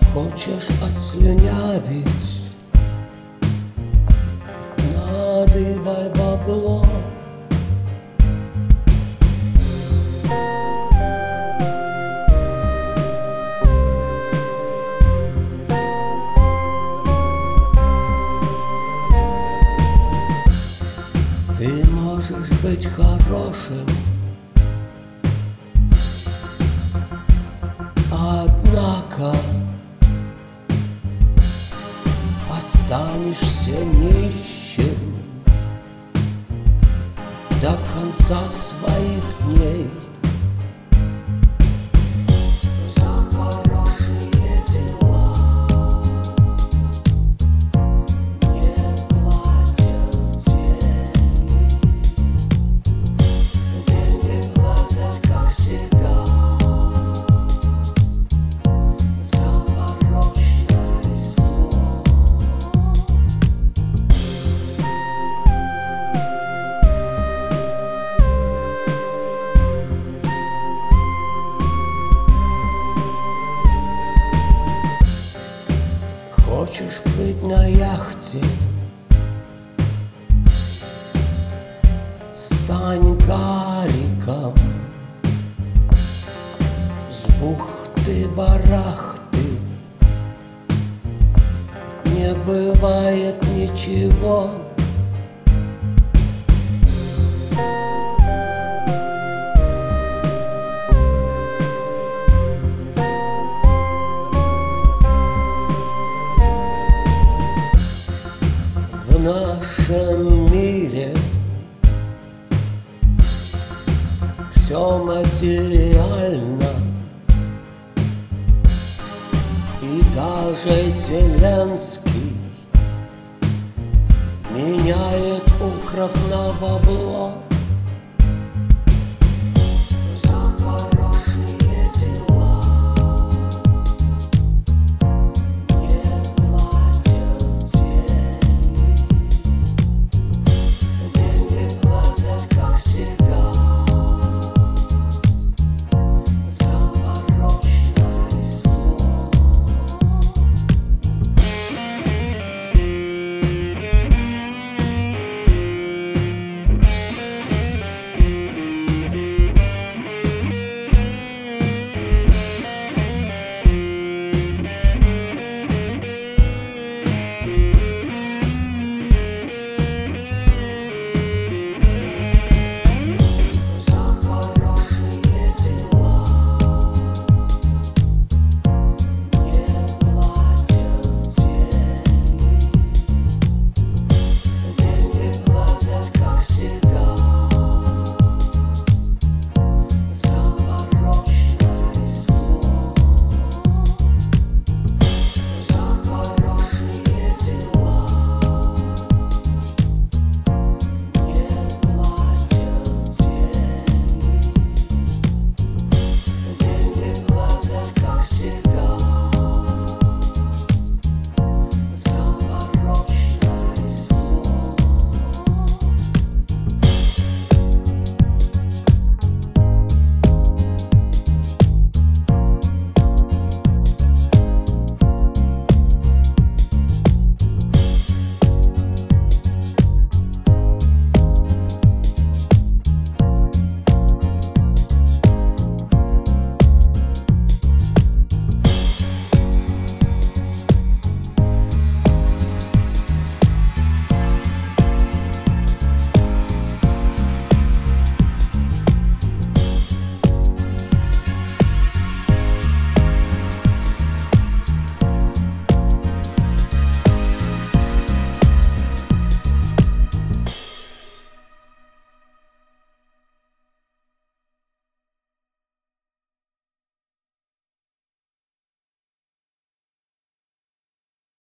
Хочешь отслюнявить, надыбай бабло. Ты можешь быть хорошим, однако останешься нищим до конца своих дней. За хорошие дела не платят деньги. Деньги платят, как всегда, за порочное зло. Хочешь плыть на яхте, стань гариком с бухты-барахты. Не бывает ничего. В нашем мире все материально, и даже Зеленский меняет украв на бабло.